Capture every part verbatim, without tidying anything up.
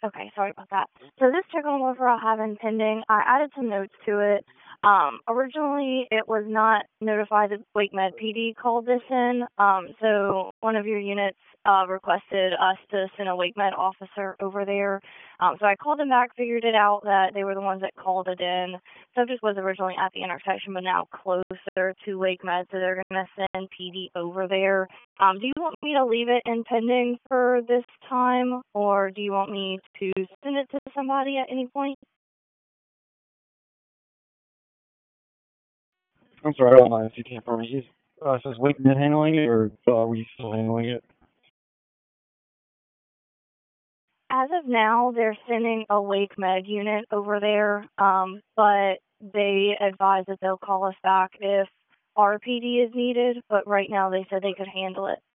Okay, sorry about that. So this check on warfare I have in pending, I added some notes to it. Um, originally, it was not notified that Wake Med P D called this in. Um, so one of your units uh, requested us to send a Wake Med officer over there. Um, so I called them back, figured it out that they were the ones that called it in. Subject was originally at the intersection, but now closer to Wake Med, so they're going to send P D over there. Um, do you want me to leave it in pending for this time, or do you want me to send it to somebody at any point? I'm sorry, I don't mind if you can't for me. Uh, so is Wake Med handling it, or uh, are we still handling it? As of now, they're sending a Wake Med unit over there, um, but they advise that they'll call us back if R P D is needed, but right now they said they could handle it.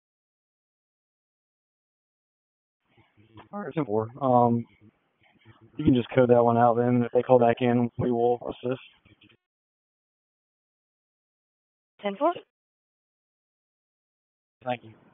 All right, simple. Um, you can just code that one out then, and if they call back in, we will assist. ten four. Thank you.